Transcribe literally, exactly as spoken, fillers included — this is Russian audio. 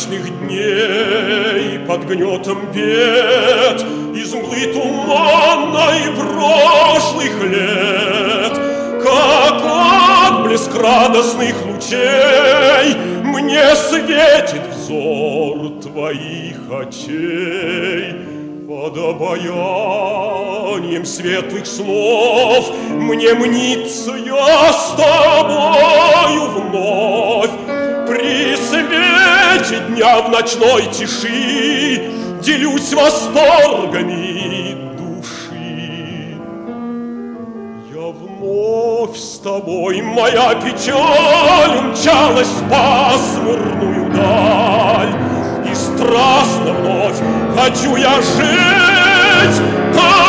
мрачных дней, под гнетом бед, из мглы туманной прошлых лет, как отблеск радостных лучей мне светит взор твоих очей. Под обаянием светлых снов мне мнится я с тобою вновь. При свете дня в ночной тиши делюсь восторгами души. Я вновь с тобой, моя печаль умчалась в пасмурную даль, и страстно вновь хочу я жить.